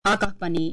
আকাশবাণী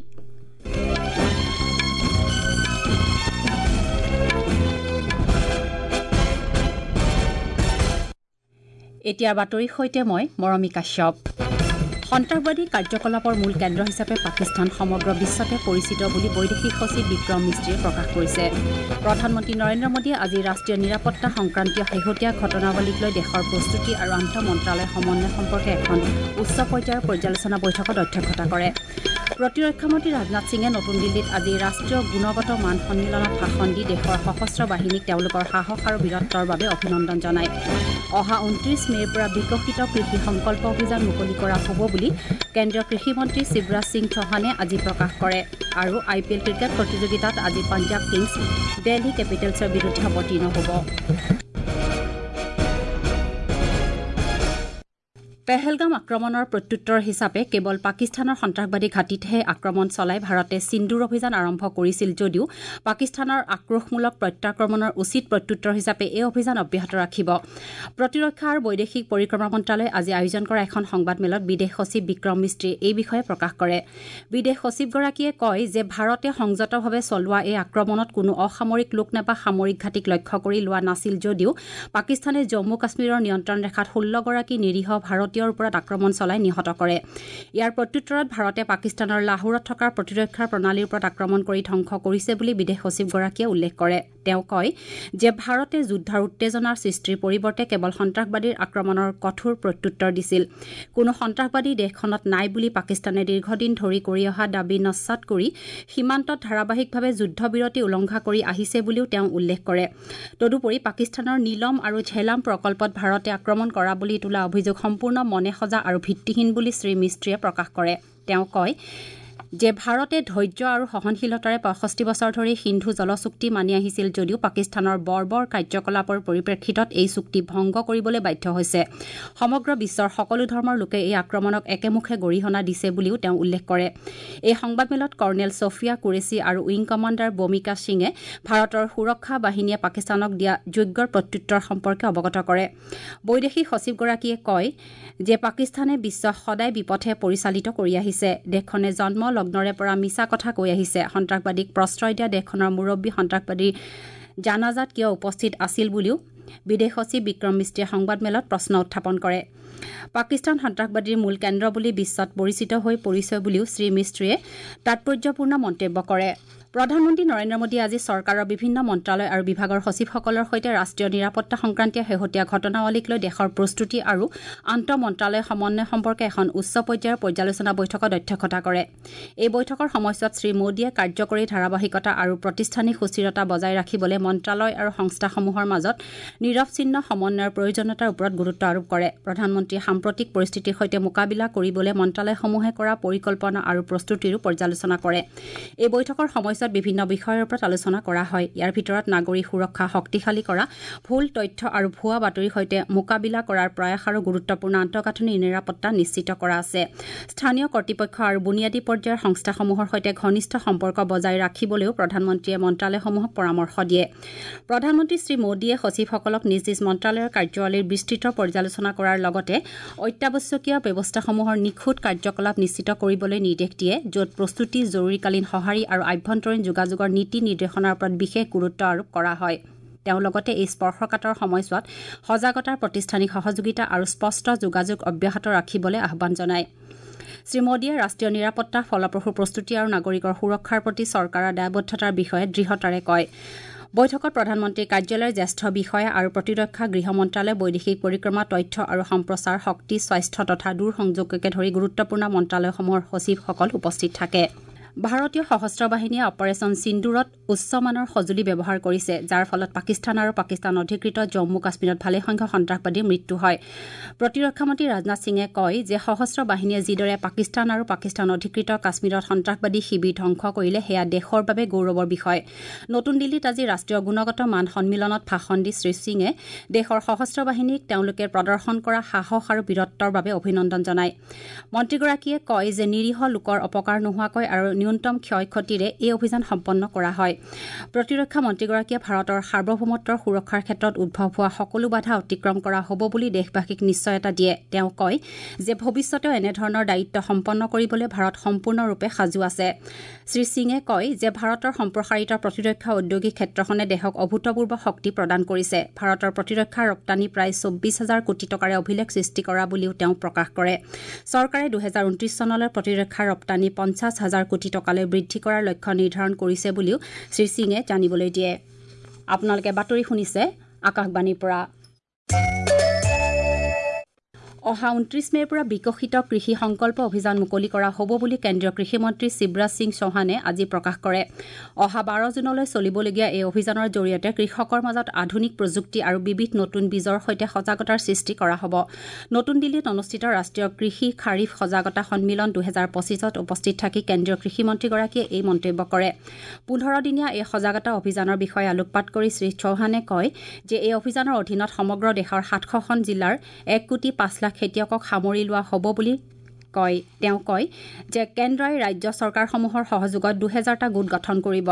এতিয়াৰ বাতৰিৰ সৈতে মই মৰমী কাশ্যপ। সন্ত্ৰাসবাদী কাৰ্যকলাপৰ মূল কেন্দ্ৰ হিচাপে পাকিস্তান সমগ্ৰ বিশ্বতে পৰিচিত বুলি বৈদেশিক সচিব বিক্ৰম মিস্ত্ৰীয়ে প্ৰকাশ কৰিছে। প্ৰধানমন্ত্ৰী নৰেন্দ্ৰ মোদীয়ে আজি ৰাষ্ট্ৰীয় নিৰাপত্তা সংক্ৰান্তীয় শেহতীয়া ঘটনাৱলীক লৈ দেশৰ প্ৰস্তুতি আৰু আন্তঃ মন্ত্ৰালয় সমন্বয় সম্পৰ্কে এখন উচ্চ পৰ্যায়ৰ পৰ্যালোচনা বৈঠকত অধ্যক্ষতা কৰে। প্ৰতিৰক্ষা মন্ত্ৰী ৰাজনাথ সিঙে নতুন দিল্লীত আজি ৰাষ্ট্ৰীয় গুণগত মান সন্মিলনত ভাষণ দি দেশৰ সশস্ত্ৰ বাহিনীক তেওঁলোকৰ সাহস আৰু বীৰত্বৰ বাবে অভিনন্দন জনায়। অহা ২৯ মে'ৰ পৰা বিকশিত কৃষি সংকল্প অভিযান মুকলি কৰা হ'ব বুলি কেন্দ্ৰীয় কৃষি মন্ত্ৰী শিৱৰাজ সিং চৌহানে আজি প্ৰকাশ কৰে। আৰু IPL ক্ৰিকেট প্ৰতিযোগিতাত আজি পাঞ্জাৱ কিংছ দিল্লী কেপিটেলছৰ বিৰুদ্ধে অৱতীৰ্ণ হ'ব। পেহেলগাম আক্ৰমণৰ প্ৰত্যুত্তৰ হিচাপে কেৱল পাকিস্তানৰ সন্ত্ৰাসবাদী ঘাটিতহে আক্ৰমণ চলাই ভাৰতে সিন্দুৰ অভিযান আৰম্ভ কৰিছিল যদিও পাকিস্তানৰ আক্ৰোশমূলক প্ৰত্যাক্ৰমণৰ উচিত প্ৰত্যুত্তৰ হিচাপে এই অভিযান অব্যাহত ৰাখিব। প্ৰতিৰক্ষা আৰু বৈদেশিক পৰিক্ৰমা মন্ত্ৰালয়ে আজি আয়োজন কৰা এখন সংবাদমেলত বিদেশ সচিব বিক্ৰম মিস্ত্ৰীয়ে এই বিষয়ে প্ৰকাশ কৰে। বিদেশ সচিবগৰাকীয়ে কয় যে ভাৰতে সংযতভাৱে চলোৱা এই আক্ৰমণত কোনো অসামৰিক লোক নাইবা সামৰিক ঘাটিক লক্ষ্য কৰি লোৱা নাছিল যদিও পাকিস্তানে জম্মু কাশ্মীৰৰ নিয়ন্ত্ৰণ ৰেখাত ১৬ গৰাকী নিৰীহ ভাৰতীয় ওপৰত আক্ৰমণ চলাই নিহত কৰে। ইয়াৰ প্ৰত্যুত্তৰত ভাৰতে পাকিস্তানৰ লাহোৰত থকা প্ৰতিৰক্ষা প্ৰণালীৰ ওপৰত আক্ৰমণ কৰি ধ্বংস কৰিছে বুলি বিদেশ সচিবগৰাকীয়ে উল্লেখ কৰে। তেওঁ কয় যে ভাৰতে যুদ্ধৰ উত্তেজনাৰ সৃষ্টিৰ পৰিৱৰ্তে কেৱল সন্ত্ৰাসবাদীৰ আক্ৰমণৰ কঠোৰ প্ৰত্যুত্তৰ দিছিল। কোনো সন্ত্ৰাসবাদী দেশখনত নাই বুলি পাকিস্তানে দীৰ্ঘদিন ধৰি কৰি অহা দাবী নস্যাৎ কৰি সীমান্তত ধাৰাবাহিকভাৱে যুদ্ধবিৰতি উলংঘা কৰি আহিছে বুলিও তেওঁ উল্লেখ কৰে। তদুপৰি পাকিস্তানৰ নীলম আৰু ঝেলাম প্ৰকল্পত ভাৰতে আক্ৰমণ কৰা বুলি তোলা অভিযোগ সম্পূৰ্ণ মনে সজা আৰু ভিত্তিহীন বুলি শ্ৰী মিস্ত্ৰীয়ে প্ৰকাশ কৰে। তেওঁ কয় যে ভাৰতে ধৈৰ্য আৰু সহনশীলতাৰে ৬৫ বছৰ ধৰি সিন্ধু জল চুক্তি মানি আহিছিল যদিও পাকিস্তানৰ বৰ্বৰ কাৰ্যকলাপৰ পৰিপ্ৰেক্ষিতত এই চুক্তি ভংগ কৰিবলৈ বাধ্য হৈছে। সমগ্ৰ বিশ্বৰ সকলো ধৰ্মৰ লোকে এই আক্ৰমণক একেমুখে গৰিহণা দিছে বুলিও তেওঁ উল্লেখ কৰে। এই সংবাদমেলত কৰ্ণেল ছফিয়া কুৰেছী আৰু উইং কমাণ্ডাৰ বমিকা সিঙে ভাৰতৰ সুৰক্ষা বাহিনীয়ে পাকিস্তানক দিয়া যোগ্য প্ৰত্যুত্তৰ সম্পৰ্কে অৱগত কৰে। বৈদেশিক সচিবগৰাকীয়ে কয় যে পাকিস্তানে বিশ্বক সদায় বিপথে পৰিচালিত কৰি আহিছে। দেশখনে জন্ম লগ্নৰে পৰা মিছা কথা কৈ আহিছে। সন্ত্ৰাসবাদীক প্ৰশ্ৰয় দিয়া দেশখনৰ মুৰব্বী সন্ত্ৰাসবাদীৰ জানাজাত কিয় উপস্থিত আছিল বুলিও বিদেশ সচিব বিক্ৰম মিস্ত্ৰীয়ে সংবাদমেলত প্ৰশ্ন উত্থাপন কৰে। পাকিস্তান সন্ত্ৰাসবাদীৰ মূল কেন্দ্ৰ বুলি বিশ্বত পৰিচিত হৈ পৰিছে বুলিও শ্ৰী মিস্ত্ৰীয়ে তাৎপৰ্যপূৰ্ণ মন্তব্য কৰে। প্ৰধানমন্ত্ৰী নৰেন্দ্ৰ মোদীয়ে আজি চৰকাৰৰ বিভিন্ন মন্ত্ৰালয় আৰু বিভাগৰ সচিবসকলৰ সৈতে ৰাষ্ট্ৰীয় নিৰাপত্তা সংক্ৰান্তীয় শেহতীয়া ঘটনাৱলীক লৈ দেশৰ প্ৰস্তুতি আৰু আন্তঃ মন্ত্ৰালয় সমন্বয় সম্পৰ্কে এখন উচ্চ পৰ্যায়ৰ পৰ্যালোচনা বৈঠকত অধ্যক্ষতা কৰে। এই বৈঠকৰ সময়ছোৱাত শ্ৰী মোদীয়ে কাৰ্যকৰী ধাৰাবাহিকতা আৰু প্ৰতিষ্ঠানিক সুস্থিৰতা বজাই ৰাখিবলৈ মন্ত্ৰালয় আৰু সংস্থাসমূহৰ মাজত নিৰৱচ্ছিন্ন সমন্বয়ৰ প্ৰয়োজনীয়তাৰ ওপৰত গুৰুত্ব আৰোপ কৰে। প্ৰধানমন্ত্ৰীয়ে সাম্প্ৰতিক পৰিস্থিতিৰ সৈতে মোকাবিলা কৰিবলৈ মন্ত্ৰালয়সমূহে কৰা পৰিকল্পনা আৰু প্ৰস্তুতিৰো পৰ্যালোচনা কৰে। এই বৈঠকৰ সময়ছোৱাত বিভিন্ন বিষয়ৰ ওপৰত আলোচনা কৰা হয়। ইয়াৰ ভিতৰত নাগৰিক সুৰক্ষা শক্তিশালী কৰা, ভুল তথ্য আৰু ভুৱা বাতৰিৰ সৈতে মোকাবিলা কৰাৰ প্ৰয়াস আৰু গুৰুত্বপূৰ্ণ আন্তঃগাঁথনি নিৰাপত্তা নিশ্চিত কৰা আছে। স্থানীয় কৰ্তৃপক্ষ আৰু বুনিয়াদী পৰ্যায়ৰ সংস্থাসমূহৰ সৈতে ঘনিষ্ঠ সম্পৰ্ক বজাই ৰাখিবলৈও প্ৰধানমন্ত্ৰীয়ে মন্ত্ৰালয়সমূহক পৰামৰ্শ দিয়ে। প্ৰধানমন্ত্ৰী শ্ৰী মোদীয়ে সচিবসকলক নিজ নিজ মন্ত্ৰালয়ৰ কাৰ্যাৱলীৰ বিস্তৃত পৰ্যালোচনা কৰাৰ লগতে অত্যাৱশ্যকীয় ব্যৱস্থাসমূহৰ নিখুঁত কাৰ্যকলাপ নিশ্চিত কৰিবলৈ নিৰ্দেশ দিয়ে, য'ত প্ৰস্তুতি, জৰুৰীকালীন সঁহাৰি আৰু আভ্যন্তৰীণ যোগাযোগৰ নীতি নিৰ্দেশনাৰ ওপৰত বিশেষ গুৰুত্ব আৰোপ কৰা হয়। তেওঁ লগতে এই স্পৰ্শকাতৰ সময়ছোৱাত সজাগতাৰ প্ৰতিষ্ঠানিক সহযোগিতা আৰু স্পষ্ট যোগাযোগ অব্যাহত ৰাখিবলৈ আহ্বান জনায়। শ্ৰী মোদীয়ে ৰাষ্ট্ৰীয় নিৰাপত্তা, ফলপ্ৰসূ প্ৰস্তুতি আৰু নাগৰিকৰ সুৰক্ষাৰ প্ৰতি চৰকাৰৰ দায়বদ্ধতাৰ বিষয়ে দৃঢ়তাৰে কয়। বৈঠকত প্ৰধানমন্ত্ৰীৰ কাৰ্যালয়ৰ জ্যেষ্ঠ বিষয়া আৰু প্ৰতিৰক্ষা, গৃহ মন্ত্ৰালয়, বৈদেশিক পৰিক্ৰমা, তথ্য আৰু সম্প্ৰচাৰ, শক্তি, স্বাস্থ্য তথা দূৰ সংযোগকে ধৰি গুৰুত্বপূৰ্ণ মন্ত্ৰালয়সমূহৰ সচিবসকল উপস্থিত থাকে। ভাৰতীয় সশস্ত্ৰ বাহিনীয়ে অপাৰেচন সিন্দুৰত উচ্চমানৰ সঁজুলি ব্যৱহাৰ কৰিছে, যাৰ ফলত পাকিস্তান আৰু পাকিস্তান অধিকৃত জম্মু কাশ্মীৰত ভালেসংখ্যক সন্ত্ৰাসবাদীৰ মৃত্যু হয়। প্ৰতিৰক্ষা মন্ত্ৰী ৰাজনাথ সিঙে কয় যে সশস্ত্ৰ বাহিনীয়ে যিদৰে পাকিস্তান আৰু পাকিস্তান অধিকৃত কাশ্মীৰত সন্ত্ৰাসবাদী শিবিৰ ধ্বংস কৰিলে সেয়া দেশৰ বাবে গৌৰৱৰ বিষয়। নতুন দিল্লীত আজি ৰাষ্ট্ৰীয় গুণগত মান সন্মিলনত ভাষণ দি শ্ৰী সিঙে দেশৰ সশস্ত্ৰ বাহিনীক তেওঁলোকে প্ৰদৰ্শন কৰা সাহস আৰু বীৰত্বৰ বাবে অভিনন্দন জনায়। মন্ত্ৰীগৰাকীয়ে কয় যে নিৰীহ লোকৰ অপকাৰ নোহোৱাকৈ আৰু ন্যূনতম ক্ষয় ক্ষতিৰে এই অভিযান সম্পন্ন কৰা হয় প্ৰতিৰক্ষা মন্ত্ৰীগৰাকীয়ে ভাৰতৰ সাৰ্বভৌমত্বৰ সুৰক্ষাৰ ক্ষেত্ৰত উদ্ভৱ হোৱা সকলো বাধা অতিক্ৰম কৰা হ'ব বুলি দেশবাসীক নিশ্চয়তা দিয়ে তেওঁ কয় যে ভৱিষ্যতেও এনেধৰণৰ দায়িত্ব সম্পন্ন কৰিবলৈ ভাৰত সম্পূৰ্ণৰূপে সাজু আছে শ্ৰী সিঙে কয় যে ভাৰতৰ সম্প্ৰসাৰিত প্ৰতিৰক্ষা ঔদ্যোগিক ক্ষেত্ৰখনে দেশক অভূতপূৰ্ব শক্তি প্ৰদান কৰিছে ভাৰতৰ প্ৰতিৰক্ষা ৰপ্তানি প্ৰায় ২৪,০০০ কোটি টকাৰে অভিলেখ সৃষ্টি কৰা বুলিও তেওঁ প্ৰকাশ কৰে চৰকাৰে ২০২৯ চনলৈ প্ৰতিৰক্ষা ৰপ্তানি ৫০,০০০ কোটি টকালৈ বৃদ্ধি কৰাৰ লক্ষ্য নিৰ্ধাৰণ কৰিছে বুলিও শ্ৰী সিঙে জানিবলৈ দিয়ে আপোনালোকে বাতৰি শুনিছে আকাশবাণীৰ পৰা অহা ২৯ মেৰ পৰা বিকশিত কৃষি সংকল্প অভিযান মুকলি কৰা হ'ব বুলি কেন্দ্ৰীয় কৃষিমন্ত্ৰী শিৱৰাজ সিং চৌহানে আজি প্ৰকাশ কৰে অহা ১২ জুনলৈ চলিবলগীয়া এই অভিযানৰ জৰিয়তে কৃষকৰ মাজত আধুনিক প্ৰযুক্তি আৰু বিবিধ নতুন বীজৰ সৈতে সজাগতাৰ সৃষ্টি কৰা হ'ব নতুন দিল্লীত অনুষ্ঠিত ৰাষ্ট্ৰীয় কৃষি খাৰিফ সজাগতা সন্মিলন ২০২৫ত উপস্থিত থাকি কেন্দ্ৰীয় কৃষিমন্ত্ৰীগৰাকীয়ে এই মন্তব্য কৰে ১৫ দিনীয়া এই সজাগতা অভিযানৰ বিষয়ে আলোকপাত কৰি শ্ৰী চৌহানে কয় যে এই অভিযানৰ অধীনত সমগ্ৰ দেশৰ ৭০০খন জিলাৰ ১,৫,০০,০০০ খেতিয়কক সামৰি লোৱা হ'ব বুলি তেওঁ কয় যে কেন্দ্ৰই ৰাজ্য চৰকাৰসমূহৰ সহযোগত ২০০০টা গোট গঠন কৰিব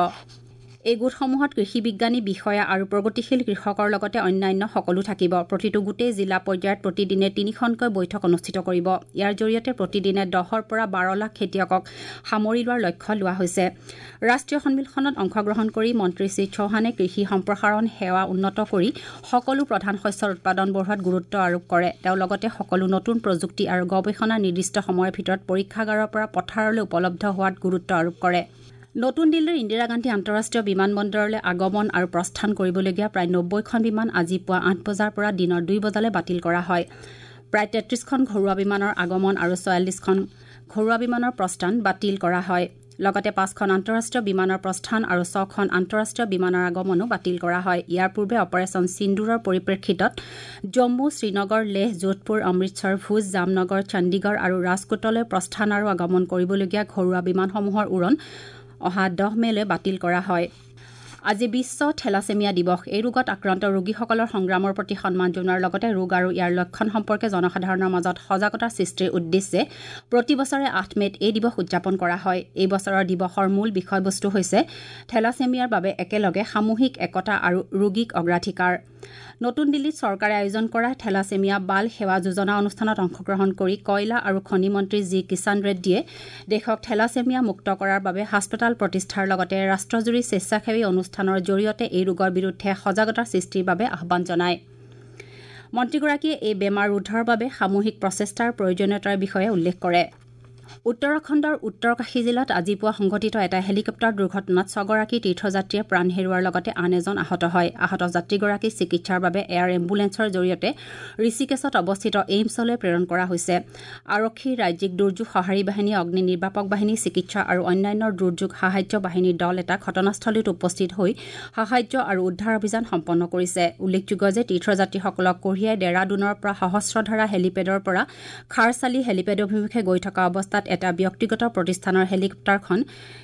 এই গোটসমূহত কৃষি বিজ্ঞানী বিষয়া আৰু প্ৰগতিশীল কৃষকৰ লগতে অন্যান্য সকলো থাকিব প্ৰতিটো গোটেই জিলা পৰ্যায়ত প্ৰতিদিনে ৩খনকৈ বৈঠক অনুষ্ঠিত কৰিব ইয়াৰ জৰিয়তে প্ৰতিদিনে ১০ৰ পৰা ১২ লাখ খেতিয়কক সামৰি লোৱাৰ লক্ষ্য লোৱা হৈছে ৰাষ্ট্ৰীয় সন্মিলনত অংশগ্ৰহণ কৰি মন্ত্ৰী শ্ৰী চৌহানে কৃষি সম্প্ৰসাৰণ সেৱা উন্নত কৰি সকলো প্ৰধান শস্যৰ উৎপাদন বঢ়োৱাত গুৰুত্ব আৰোপ কৰে তেওঁ লগতে সকলো নতুন প্ৰযুক্তি আৰু গৱেষণা নিৰ্দিষ্ট সময়ৰ ভিতৰত পৰীক্ষাগাৰৰ পৰা পথাৰলৈ উপলব্ধ হোৱাত গুৰুত্ব আৰোপ কৰে নতুন দিল্লীৰ ইন্দিৰা গান্ধী আন্তঃৰাষ্ট্ৰীয় বিমানবন্দৰলৈ আগমন আৰু প্ৰস্থান কৰিবলগীয়া প্ৰায় ৯০খন বিমান আজি পুৱা ৮ বজাৰ পৰা দিনৰ ২ বজালৈ বাতিল কৰা হয় প্ৰায় ৩৩খন ঘৰুৱা বিমানৰ আগমন আৰু ৪৬খন ঘৰুৱা বিমানৰ প্ৰস্থান বাতিল কৰা হয় লগতে ৫খন আন্তঃৰাষ্ট্ৰীয় বিমানৰ প্ৰস্থান আৰু ৬খন আন্তঃৰাষ্ট্ৰীয় বিমানৰ আগমনো বাতিল কৰা হয় ইয়াৰ পূৰ্বে অপাৰেচন সিন্দুৰৰ পৰিপ্ৰেক্ষিতত জম্মু শ্ৰীনগৰ লেহ যোধপুৰ অমৃতসৰ ভুজ জামনগৰ চণ্ডীগড় আৰু ৰাজকোটলৈ প্ৰস্থান আৰু আগমন কৰিবলগীয়া ঘৰুৱা বিমানসমূহৰ উৰণ অহা ১০ মেলৈ বাতিল কৰা হয় আজি বিশ্ব থেলাছেমিয়া দিৱস এই ৰোগত আক্ৰান্ত ৰোগীসকলৰ সংগ্ৰামৰ প্ৰতি সন্মান জনোৱাৰ লগতে ৰোগ আৰু ইয়াৰ লক্ষণ সম্পৰ্কে জনসাধাৰণৰ মাজত সজাগতা সৃষ্টিৰ উদ্দেশ্যে প্ৰতি বছৰে ৮ মেত এই দিৱস উদযাপন কৰা হয় এই বছৰৰ দিৱসৰ মূল বিষয়বস্তু হৈছে থেলাছেমিয়াৰ বাবে একেলগে সামূহিক একতা আৰু ৰোগীক অগ্ৰাধিকাৰ নতুন দিল্লীত চৰকাৰে আয়োজন কৰা থেলাছেমিয়া বাল সেৱা যোজনা অনুষ্ঠানত অংশগ্ৰহণ কৰি কয়লা আৰু খনি মন্ত্ৰী জি কিষাণ ৰেড্ডীয়ে দেশক থেলাছেমিয়া মুক্ত কৰাৰ বাবে হাস্পতাল প্ৰতিষ্ঠাৰ লগতে ৰাষ্ট্ৰজুৰি স্বেচ্ছাসেৱী অনুষ্ঠানৰ জৰিয়তে এই ৰোগৰ বিৰুদ্ধে সজাগতা সৃষ্টিৰ বাবে আহ্বান জনায় মন্ত্ৰীগৰাকীয়ে এই বেমাৰ ৰোধৰ বাবে সামূহিক প্ৰচেষ্টাৰ প্ৰয়োজনীয়তাৰ বিষয়ে উল্লেখ কৰে উত্তৰাখণ্ডৰ উত্তৰকাশী জিলাত আজি পুৱা সংঘটিত এটা হেলিকপ্টাৰ দুৰ্ঘটনাত ৬গৰাকী তীৰ্থযাত্ৰীয়ে প্ৰাণ হেৰুওৱাৰ লগতে আন এজন আহত হয় আহত যাত্ৰীগৰাকীক চিকিৎসাৰ বাবে এয়াৰ এম্বুলেন্সৰ জৰিয়তে ঋষিকেশত অৱস্থিত এইমছলৈ প্ৰেৰণ কৰা হৈছে আৰক্ষী ৰাজ্যিক দুৰ্যোগ সঁহাৰি বাহিনী অগ্নি নিৰ্বাপক বাহিনী চিকিৎসা আৰু অন্যান্য দুৰ্যোগ সাহায্য বাহিনীৰ দল এটা ঘটনাস্থলীত উপস্থিত হৈ সাহায্য আৰু উদ্ধাৰ অভিযান সম্পন্ন কৰিছে উল্লেখযোগ্য যে তীৰ্থযাত্ৰীসকলক কঢ়িয়াই ডেৰাডুনৰ পৰা সহস্ৰধাৰা হেলিপেডৰ পৰা খাৰচালি হেলিপেড অভিমুখে গৈ থকা অৱস্থাত এটা ব্যক্তিগত প্ৰতিষ্ঠানৰ হেলিকপ্টাৰখন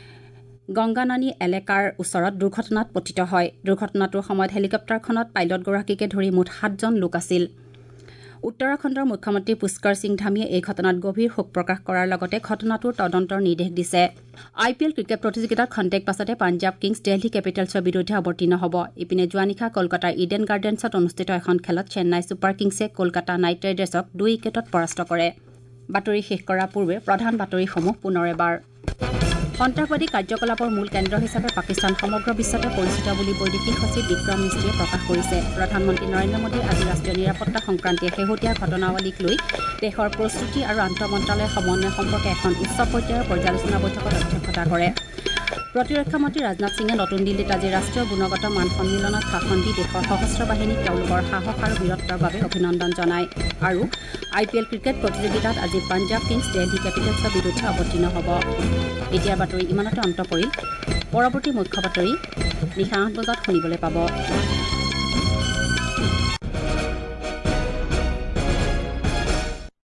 গংগানানী এলেকাৰ ওচৰত দুৰ্ঘটনাত পতিত হয় দুৰ্ঘটনাটোৰ সময়ত হেলিকপ্টাৰখনত পাইলটগৰাকীকে ধৰি মুঠ ৭জন লোক আছিল উত্তৰাখণ্ডৰ মুখ্যমন্ত্ৰী পুষ্কৰ সিং ধামীয়ে এই ঘটনাত গভীৰ শোক প্ৰকাশ কৰাৰ লগতে ঘটনাটোৰ তদন্তৰ নিৰ্দেশ দিছে IPL ক্ৰিকেট প্ৰতিযোগিতাত খন্তেক পাছতে পাঞ্জাব কিংছ দিল্লী কেপিটেলছৰ বিৰুদ্ধে অৱতীৰ্ণ হ'ব ইপিনে যোৱানিশা কলকাতাৰ ইডেন গাৰ্ডেন্সত অনুষ্ঠিত এখন খেলত চেন্নাই ছুপাৰ কিংছে কলকাতা নাইট ৰাইডাৰ্ছক ২ উইকেটত পৰাস্ত কৰে বাতৰি শেষ কৰাৰ পূৰ্বে প্ৰধান বাতৰিসমূহ পুনৰ এবাৰ সন্ত্ৰাসবাদী কাৰ্যকলাপৰ মূল কেন্দ্ৰ হিচাপে পাকিস্তান সমগ্ৰ বিশ্বতে পৰিচিত বুলি বৈদেশিক সচিব বিক্ৰম মিস্ত্ৰীয়ে প্ৰকাশ কৰিছে প্ৰধানমন্ত্ৰী নৰেন্দ্ৰ মোদীয়ে আজি ৰাষ্ট্ৰীয় নিৰাপত্তা সংক্ৰান্তীয় শেহতীয়া ঘটনাৱলীক লৈ দেশৰ প্ৰস্তুতি আৰু আন্তঃমন্ত্ৰালয় সমন্বয় সম্পৰ্কে এখন উচ্চ পৰ্যায়ৰ পৰ্যালোচনা বৈঠকত অধ্যক্ষতা কৰে প্ৰতিৰক্ষা মন্ত্ৰী ৰাজনাথ সিঙে নতুন দিল্লীত আজি ৰাষ্ট্ৰীয় গুণগত মান সন্মিলনত ভাষণ দি দেশৰ সশস্ত্ৰ বাহিনীক তেওঁলোকৰ সাহস আৰু বীৰত্বৰ বাবে অভিনন্দন জনায় আৰু IPL ক্ৰিকেট প্ৰতিযোগিতাত আজি পাঞ্জাব কিংছ দিল্লী কেপিটেলছৰ বিৰুদ্ধে অৱতীৰ্ণ হ'ব এতিয়াৰ বাতৰি ইমানতে অন্ত পৰিল পৰৱৰ্তী মুখ্য বাতৰি নিশা ৮ বজাত শুনিবলৈ পাব